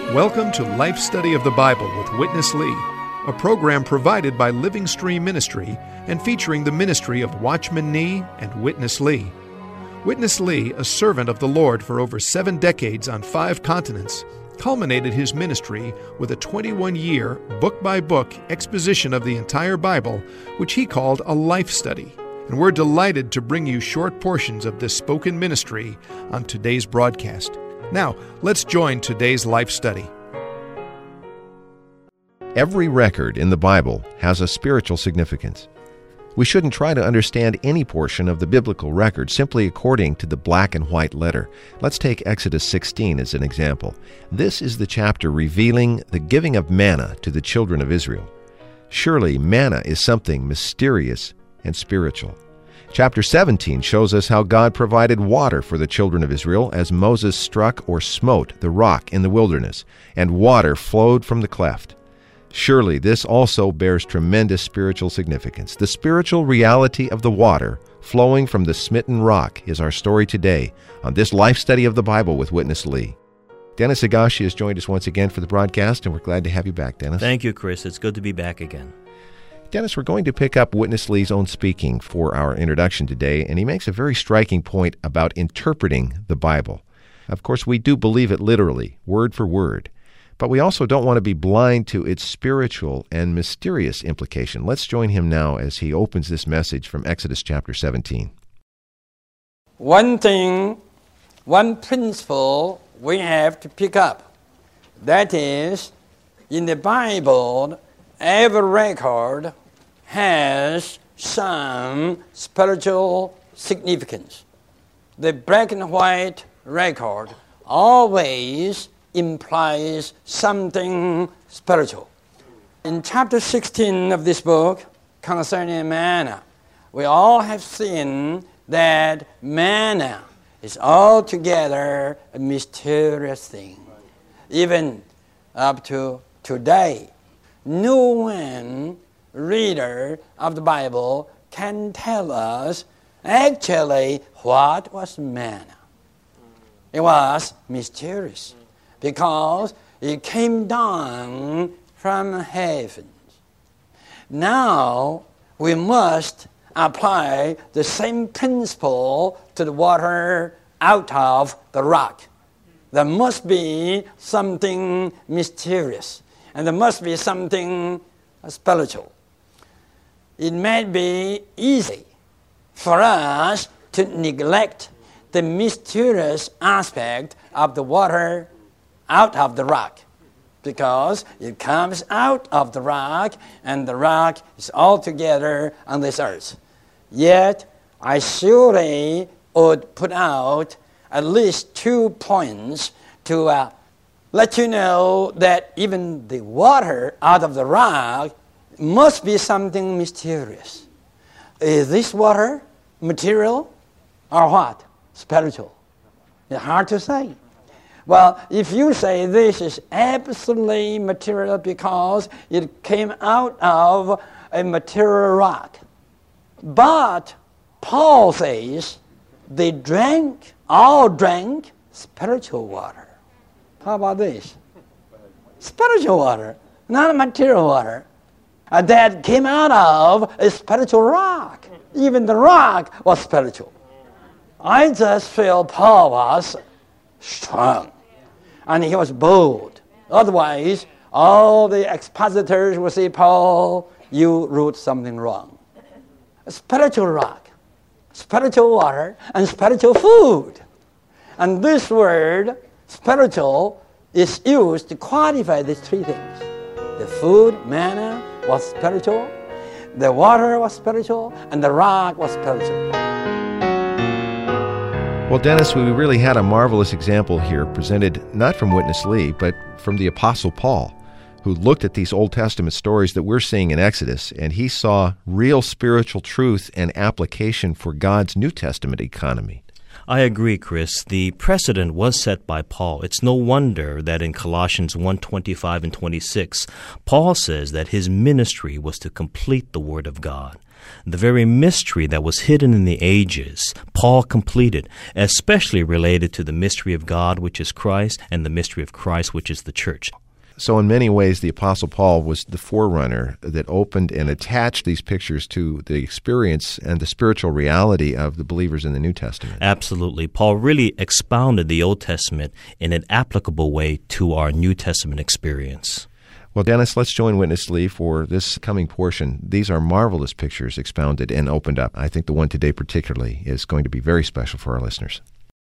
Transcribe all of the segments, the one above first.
Welcome to Life Study of the Bible with Witness Lee, a program provided by Living Stream Ministry and featuring the ministry of Watchman Nee and Witness Lee. Witness Lee, a servant of the Lord for over 7 decades on 5 continents, culminated his ministry with a 21-year, book-by-book exposition of the entire Bible, which he called a life study. And we're delighted to bring you short portions of this spoken ministry on today's broadcast. Now, let's join today's life study. Every record in the Bible has a spiritual significance. We shouldn't try to understand any portion of the biblical record simply according to the black and white letter. Let's take Exodus 16 as an example. This is the chapter revealing the giving of manna to the children of Israel. Surely manna is something mysterious and spiritual. Chapter 17 shows us how God provided water for the children of Israel as Moses struck or smote the rock in the wilderness, and water flowed from the cleft. Surely this also bears tremendous spiritual significance. The spiritual reality of the water flowing from the smitten rock is our story today on this life study of the Bible with Witness Lee. Dennis Higashi has joined us once again for the broadcast, and we're glad to have you back, Dennis. Thank you, Chris. It's good to be back again. Dennis, we're going to pick up Witness Lee's own speaking for our introduction today, and he makes a very striking point about interpreting the Bible. Of course, we do believe it literally, word for word, but we also don't want to be blind to its spiritual and mysterious implication. Let's join him now as he opens this message from Exodus chapter 17. One principle we have to pick up, that is, in the Bible, every record has some spiritual significance. The black and white record always implies something spiritual. In chapter 16 of this book, concerning manna, we all have seen that manna is altogether a mysterious thing. Even up to today, no one reader of the Bible can tell us actually what was manna. It was mysterious because it came down from heaven. Now we must apply the same principle to the water out of the rock. There must be something mysterious, and there must be something spiritual. It may be easy for us to neglect the mysterious aspect of the water out of the rock, because it comes out of the rock, and the rock is altogether on this earth. Yet, I surely would put out at least 2 points to let you know that even the water out of the rock must be something mysterious. Is this water material or what? Spiritual? It's hard to say. Well, if you say this is absolutely material because it came out of a material rock, but Paul says they all drank spiritual water. How about this? Spiritual water, not material water, that came out of a spiritual rock. Even the rock was spiritual. I just feel Paul was strong, and he was bold. Otherwise, all the expositors will say, Paul, you wrote something wrong. A spiritual rock, spiritual water, and spiritual food. And this word, spiritual, is used to qualify these 3 things. The food, manna, was spiritual, the water was spiritual, and the rock was spiritual. Well, Dennis, we really had a marvelous example here presented not from Witness Lee, but from the Apostle Paul, who looked at these Old Testament stories that we're seeing in Exodus, and he saw real spiritual truth and application for God's New Testament economy. I agree, Chris. The precedent was set by Paul. It's no wonder that in Colossians 1:25 and 26, Paul says that his ministry was to complete the Word of God. The very mystery that was hidden in the ages, Paul completed, especially related to the mystery of God, which is Christ, and the mystery of Christ, which is the church. So in many ways, the Apostle Paul was the forerunner that opened and attached these pictures to the experience and the spiritual reality of the believers in the New Testament. Absolutely. Paul really expounded the Old Testament in an applicable way to our New Testament experience. Well, Dennis, let's join Witness Lee for this coming portion. These are marvelous pictures expounded and opened up. I think the one today particularly is going to be very special for our listeners.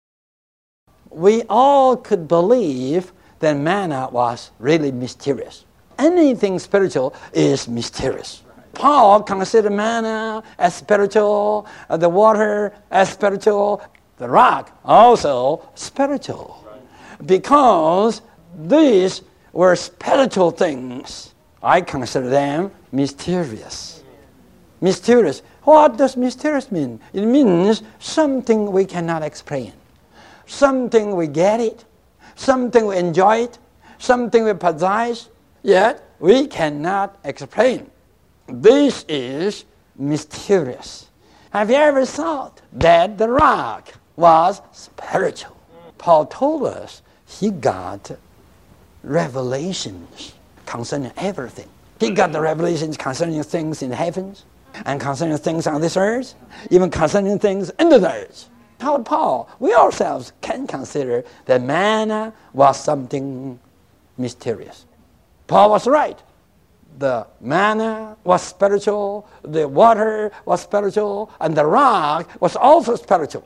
We all could believe that manna was really mysterious. Anything spiritual is mysterious. Paul considered manna as spiritual, the water as spiritual, the rock also spiritual. Because these were spiritual things, I consider them mysterious. Mysterious. What does mysterious mean? It means something we cannot explain. Something we get it. Something we enjoy it, something we possess, yet we cannot explain. This is mysterious. Have you ever thought that the rock was spiritual? Paul told us he got revelations concerning everything. He got the revelations concerning things in the heavens and concerning things on this earth, even concerning things under the earth. How Paul, we ourselves can consider that manna was something mysterious. Paul was right. The manna was spiritual, the water was spiritual, and the rock was also spiritual.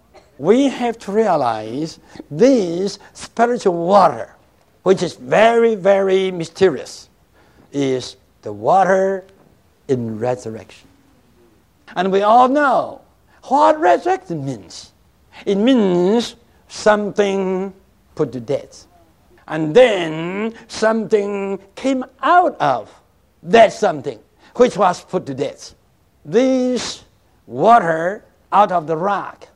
We have to realize this spiritual water, which is very, very mysterious, is the water in resurrection. And we all know what resurrection means. It means something put to death. And then something came out of that something which was put to death. This water out of the rock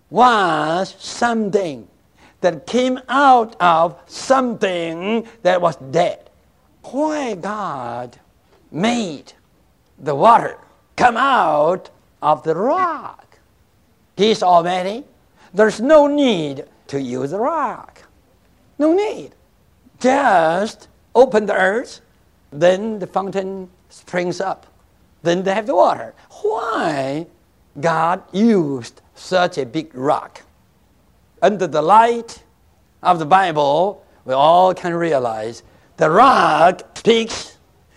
was something that came out of something that was dead. Why God made the water come out of the rock? He's almighty. There's no need to use the rock. No need. Just open the earth, then the fountain springs up. Then they have the water. Why God used such a big rock? Under the light of the Bible, we all can realize the rock speaks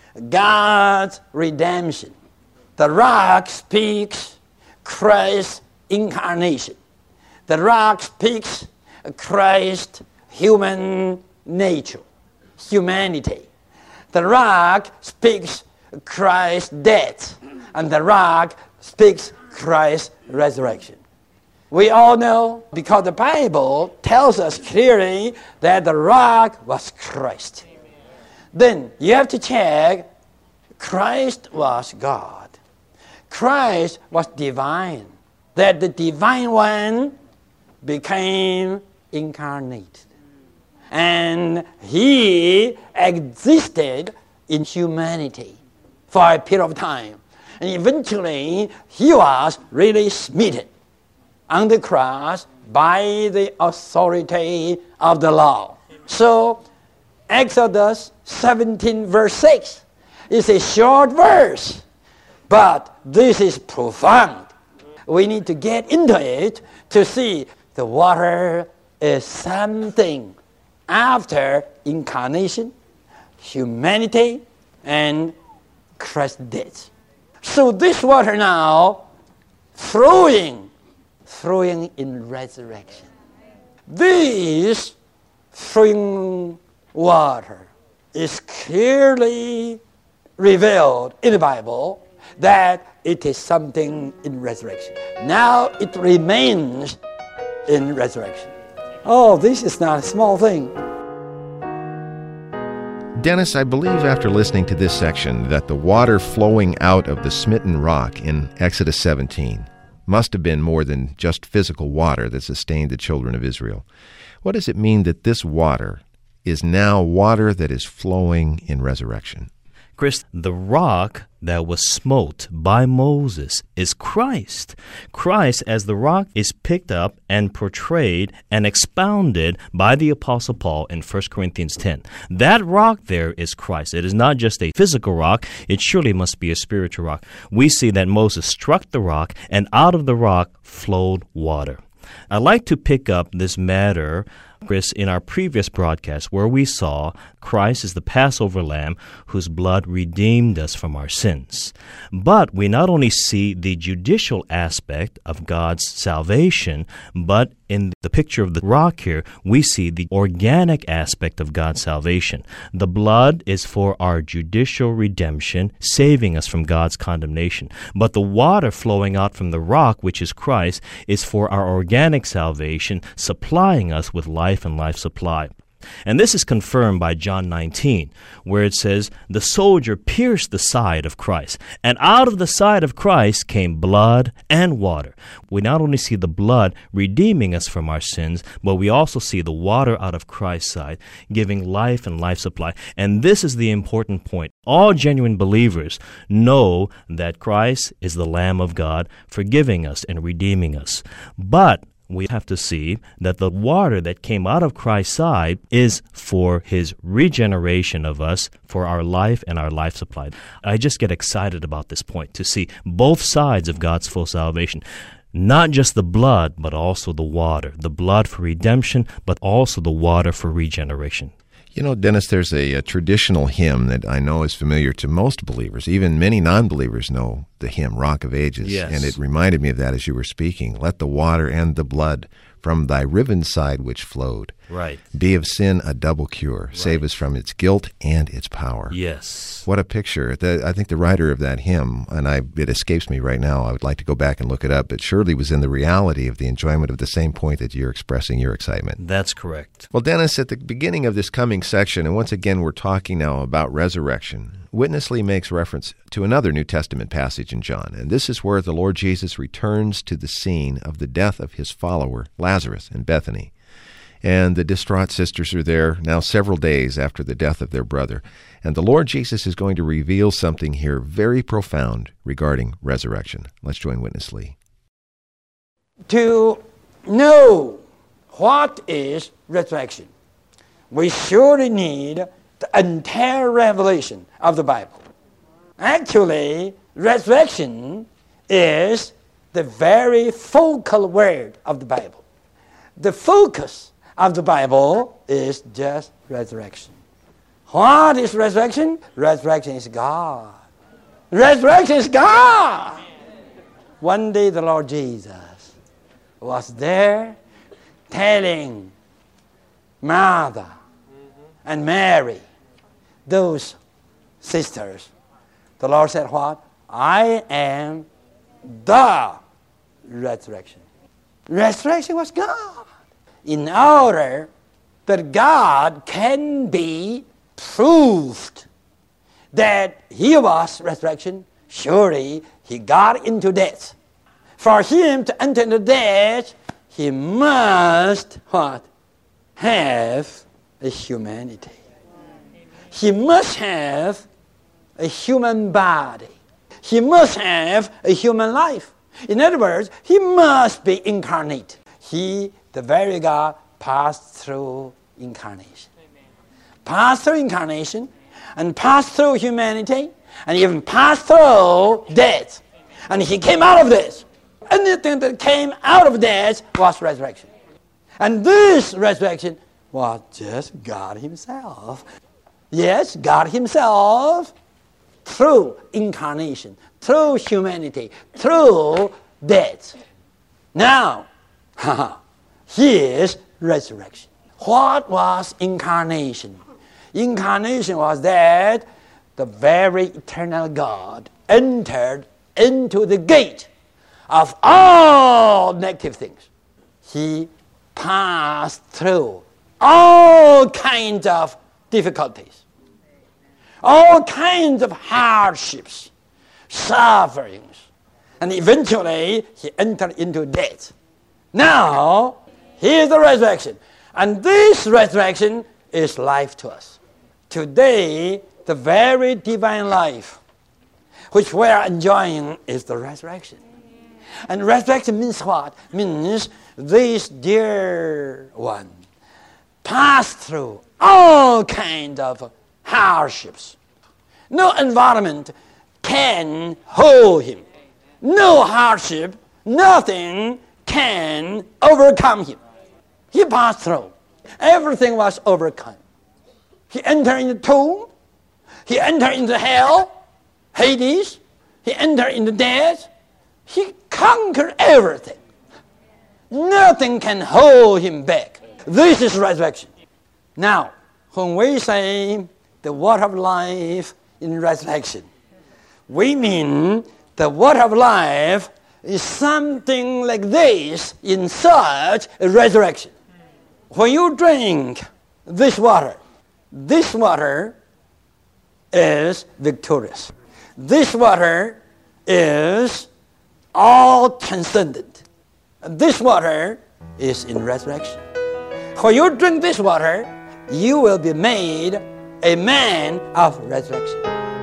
God's redemption. The rock speaks Christ's incarnation. The rock speaks Christ's human nature, humanity. The rock speaks Christ's death, and the rock speaks Christ's resurrection. We all know, because the Bible tells us clearly that the rock was Christ. Then you have to check, Christ was God. Christ was divine. That the divine one became incarnate. And he existed in humanity for a period of time. And eventually, he was really smitten on the cross by the authority of the law. So, Exodus 17 verse 6 is a short verse, but this is profound. We need to get into it to see the water is something after incarnation, humanity, and Christ's death. So this water now flowing in resurrection. This flowing water is clearly revealed in the Bible that it is something in resurrection. Now it remains in resurrection. Oh, this is not a small thing. Dennis, I believe after listening to this section that the water flowing out of the smitten rock in Exodus 17 must have been more than just physical water that sustained the children of Israel. What does it mean that this water is now water that is flowing in resurrection? Chris, the rock that was smote by Moses is Christ. Christ, as the rock, is picked up and portrayed and expounded by the Apostle Paul in 1 Corinthians 10. That rock there is Christ. It is not just a physical rock. It surely must be a spiritual rock. We see that Moses struck the rock, and out of the rock flowed water. I'd like to pick up this matter, Chris, in our previous broadcast where we saw Christ is the Passover lamb whose blood redeemed us from our sins. But we not only see the judicial aspect of God's salvation, but in the picture of the rock here, we see the organic aspect of God's salvation. The blood is for our judicial redemption, saving us from God's condemnation. But the water flowing out from the rock, which is Christ, is for our organic salvation, supplying us with life and life supply. And this is confirmed by John 19, where it says, the soldier pierced the side of Christ, and out of the side of Christ came blood and water. We not only see the blood redeeming us from our sins, but we also see the water out of Christ's side, giving life and life supply. And this is the important point. All genuine believers know that Christ is the Lamb of God, forgiving us and redeeming us. But we have to see that the water that came out of Christ's side is for his regeneration of us, for our life and our life supply. I just get excited about this point, to see both sides of God's full salvation. Not just the blood, but also the water. The blood for redemption, but also the water for regeneration. You know, Dennis, there's a traditional hymn that I know is familiar to most believers. Even many non-believers know the hymn, Rock of Ages. Yes. And it reminded me of that as you were speaking. Let the water and the blood from thy riven side which flowed Right. be of sin a double cure. Right. Save us from its guilt and its power. Yes. What a picture. I think the writer of that hymn, and it escapes me right now, I would like to go back and look it up, but surely was in the reality of the enjoyment of the same point that you're expressing your excitement. That's correct. Well, Dennis, at the beginning of this coming section, and once again we're talking now about resurrection, Witness Lee makes reference to another New Testament passage in John, and this is where the Lord Jesus returns to the scene of the death of his follower, Lazarus, in Bethany. And the distraught sisters are there now several days after the death of their brother. And the Lord Jesus is going to reveal something here very profound regarding resurrection. Let's join Witness Lee. To know what is resurrection, we surely need the entire revelation of the Bible. Actually, resurrection is the very focal word of the Bible. The focus of the Bible is just resurrection. What is resurrection? Resurrection is God. Resurrection is God. One day the Lord Jesus was there telling Martha and Mary, those sisters, the Lord said what? I am the resurrection. Resurrection was God. In order that God can be proved that he was resurrection, surely he got into death. For him to enter into death, he must what? Have a humanity. He must have a human body. He must have a human life. In other words, he must be incarnate. He, the very God, passed through incarnation. Amen. Passed through incarnation, and passed through humanity, and even passed through death. And he came out of death. Anything that came out of death was resurrection. And this resurrection was just God himself. Yes, God himself, through incarnation, through humanity, through death. Now, here's resurrection. What was incarnation? Incarnation was that the very eternal God entered into the gate of all negative things. He passed through all kinds of difficulties, all kinds of hardships, sufferings, and eventually he entered into death. Now, here's the resurrection. And this resurrection is life to us. Today, the very divine life which we are enjoying is the resurrection. And resurrection means what? Means this dear one passed through all kinds of hardships. No environment can hold him. No hardship, nothing can overcome him. He passed through. Everything was overcome. He entered into the tomb. He entered into hell, Hades. He entered into death. He conquered everything. Nothing can hold him back. This is resurrection. Now, when we say the water of life in resurrection, we mean the water of life is something like this in such a resurrection. When you drink this water is victorious. This water is all transcendent. This water is in resurrection. When you drink this water, you will be made a man of resurrection.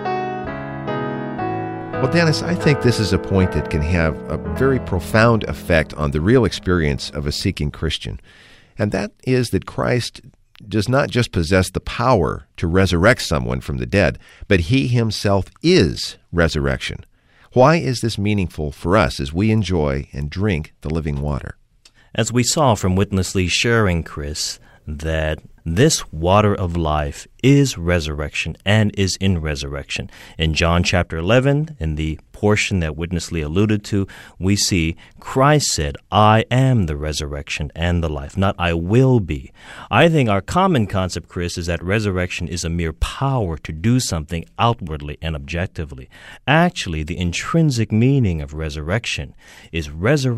Well, Dennis, I think this is a point that can have a very profound effect on the real experience of a seeking Christian. And that is that Christ does not just possess the power to resurrect someone from the dead, but he himself is resurrection. Why is this meaningful for us as we enjoy and drink the living water? As we saw from Witness Lee sharing, Chris, that this water of life is resurrection and is in resurrection. In John chapter 11, in the portion that Witness Lee alluded to, we see Christ said, I am the resurrection and the life, not I will be. I think our common concept, Chris, is that resurrection is a mere power to do something outwardly and objectively. Actually, the intrinsic meaning of resurrection is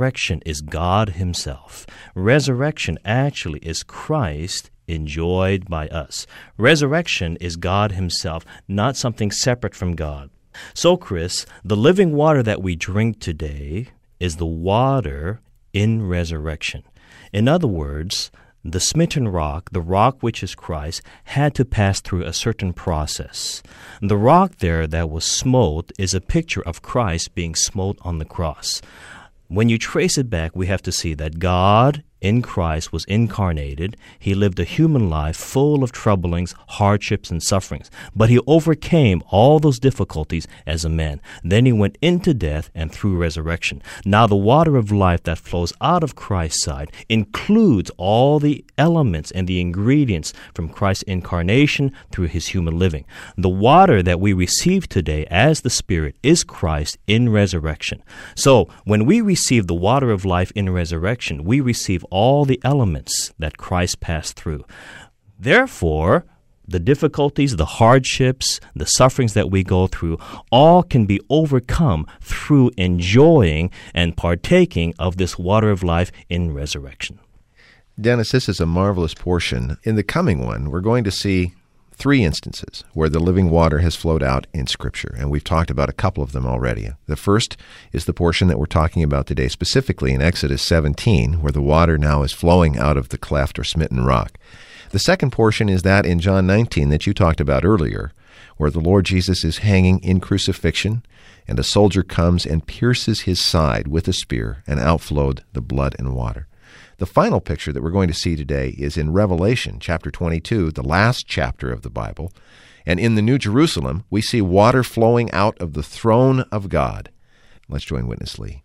God himself. Resurrection actually is Christ enjoyed by us. Resurrection is God himself, not something separate from God. So, Chris, the living water that we drink today is the water in resurrection. In other words, the smitten rock, the rock which is Christ, had to pass through a certain process. The rock there that was smote is a picture of Christ being smote on the cross. When you trace it back, we have to see that God in Christ was incarnated. He lived a human life full of troublings, hardships, and sufferings. But he overcame all those difficulties as a man. Then he went into death and through resurrection. Now the water of life that flows out of Christ's side includes all the elements and the ingredients from Christ's incarnation through his human living. The water that we receive today as the Spirit is Christ in resurrection. So when we receive the water of life in resurrection, we receive all the elements that Christ passed through. Therefore, the difficulties, the hardships, the sufferings that we go through, all can be overcome through enjoying and partaking of this water of life in resurrection. Dennis, this is a marvelous portion. In the coming one, we're going to see 3 instances where the living water has flowed out in Scripture, and we've talked about a couple of them already. The first is the portion that we're talking about today, specifically in Exodus 17, where the water now is flowing out of the cleft or smitten rock. The second portion is that in John 19 that you talked about earlier, where the Lord Jesus is hanging in crucifixion, and a soldier comes and pierces his side with a spear, and outflowed the blood and water. The final picture that we're going to see today is in Revelation chapter 22, the last chapter of the Bible. And in the New Jerusalem, we see water flowing out of the throne of God. Let's join Witness Lee.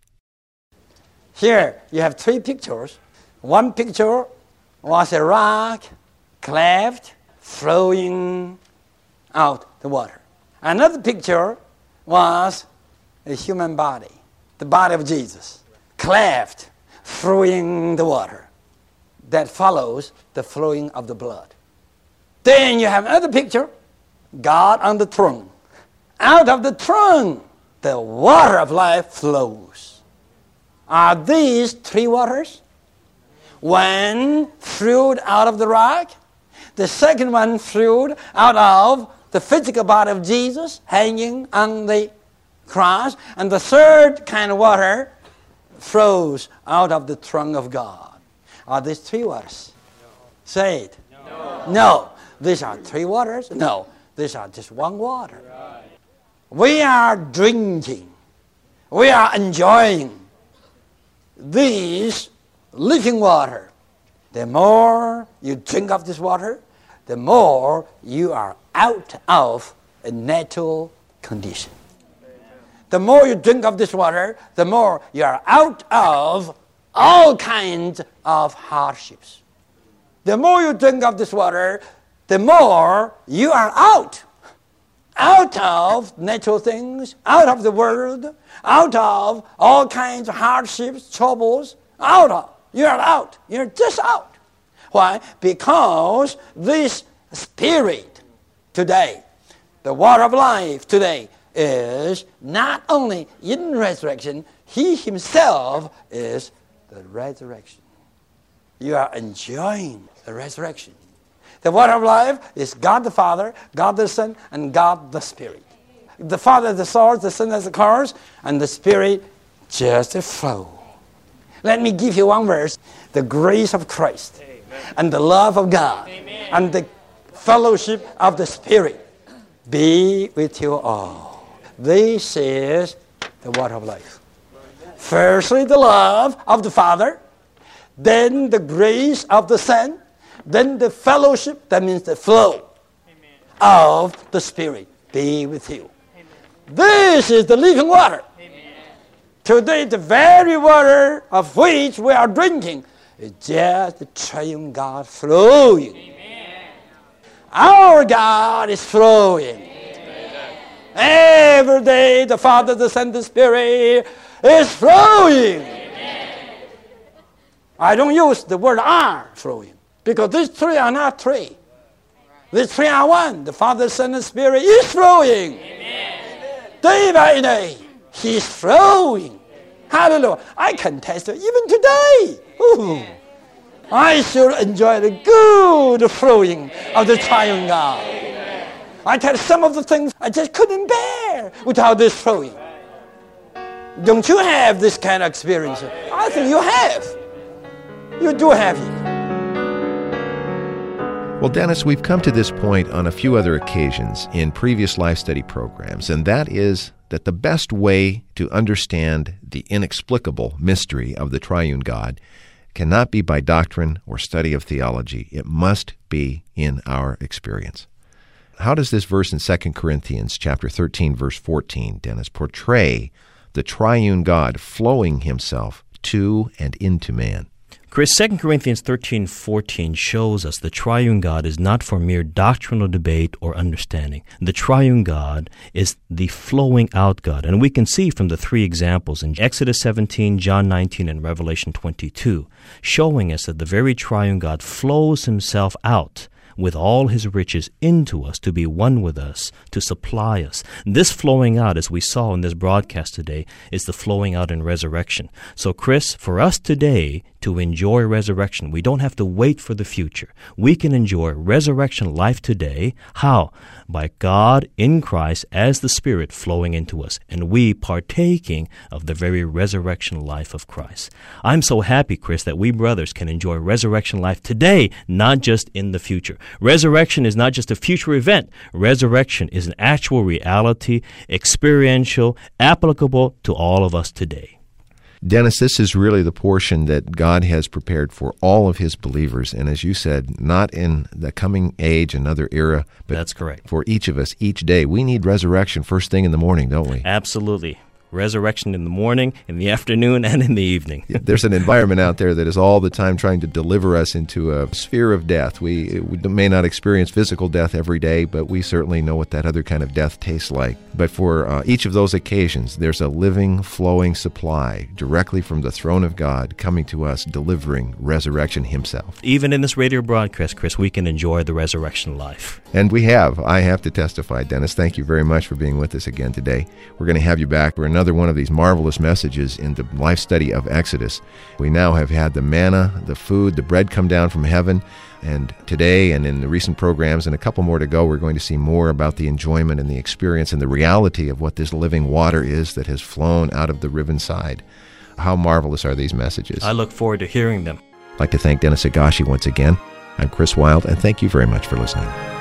Here you have 3 pictures. One picture was a rock, cleft, flowing out the water. Another picture was a human body, the body of Jesus, cleft, flowing the water. That follows the flowing of the blood. Then you have another picture, God on the throne. Out of the throne, the water of life flows. Are these 3 waters? One flowed out of the rock. The second one flowed out of the physical body of Jesus hanging on the cross. And the third kind of water flows out of the throne of God. Are these 3 waters? No. Say it. No. These are 3 waters? No. These are just one water. We are drinking. We are enjoying this living water. The more you drink of this water, the more you are out of a natural condition. The more you drink of this water, the more you are out of all kinds of hardships. The more you drink of this water, the more you are out of natural things, out of the world, out of all kinds of hardships, troubles, You're out. You're just out. Why? Because this Spirit today, the water of life today, is not only in resurrection, He Himself is the resurrection. You are enjoying the resurrection. The water of life is God the Father, God the Son, and God the Spirit. The Father is the source, the Son is the cause, and the Spirit just a flow. Let me give you one verse. The grace of Christ, Amen. And the love of God, Amen. And the fellowship of the Spirit be with you all. This is the water of life. Firstly, the love of the Father, then the grace of the Son, then the fellowship, that means the flow, Amen. Of the Spirit be with you. Amen. This is the living water. Amen. Today, the very water of which we are drinking is just the triune God flowing. Amen. Our God is flowing. Amen. Every day, the Father, the Son, the Spirit is flowing. Amen. I don't use the word are flowing, because these three are not three. These three are one. The Father, Son, and Spirit is flowing. Amen. Day by day, He's flowing. Hallelujah. I can test it even today. Ooh. I should enjoy the good flowing of the triune God. I tell some of the things I just couldn't bear without this flowing. Don't you have this kind of experience? I think you have. You do have it. Well, Dennis, we've come to this point on a few other occasions in previous life study programs, and that is that the best way to understand the inexplicable mystery of the triune God cannot be by doctrine or study of theology. It must be in our experience. How does this verse in 2 Corinthians chapter 13, verse 14, Dennis, portray the triune God flowing Himself to and into man? Chris, 2 Corinthians 13:14 shows us the triune God is not for mere doctrinal debate or understanding. The triune God is the flowing out God. And we can see from the three examples in Exodus 17, John 19, and Revelation 22, showing us that the very triune God flows Himself out with all His riches into us, to be one with us, to supply us. This flowing out, as we saw in this broadcast today, is the flowing out in resurrection. So, Chris, for us today to enjoy resurrection, we don't have to wait for the future. We can enjoy resurrection life today. How? By God in Christ as the Spirit flowing into us, and we partaking of the very resurrection life of Christ. I'm so happy, Chris, that we brothers can enjoy resurrection life today, not just in the future. Resurrection is not just a future event. Resurrection is an actual reality, experiential, applicable to all of us today. Dennis, this is really the portion that God has prepared for all of His believers. And as you said, not in the coming age, another era, but that's correct. For each of us, each day. We need resurrection first thing in the morning, don't we? Absolutely. Resurrection in the morning, in the afternoon, and in the evening. There's an environment out there that is all the time trying to deliver us into a sphere of death. We may not experience physical death every day, but we certainly know what that other kind of death tastes like. But for each of those occasions, there's a living, flowing supply directly from the throne of God coming to us, delivering resurrection Himself. Even in this radio broadcast, Chris, we can enjoy the resurrection life. And we have. I have to testify, Dennis. Thank you very much for being with us again today. We're going to have you back for another one of these marvelous messages in the life study of Exodus. We now have had the manna, the food, the bread come down from heaven, and today and in the recent programs and a couple more to go, we're going to see more about the enjoyment and the experience and the reality of what this living water is that has flown out of the riven side. How marvelous are these messages? I look forward to hearing them. I'd like to thank Dennis Higashi once again. I'm Chris Wilde, and thank you very much for listening.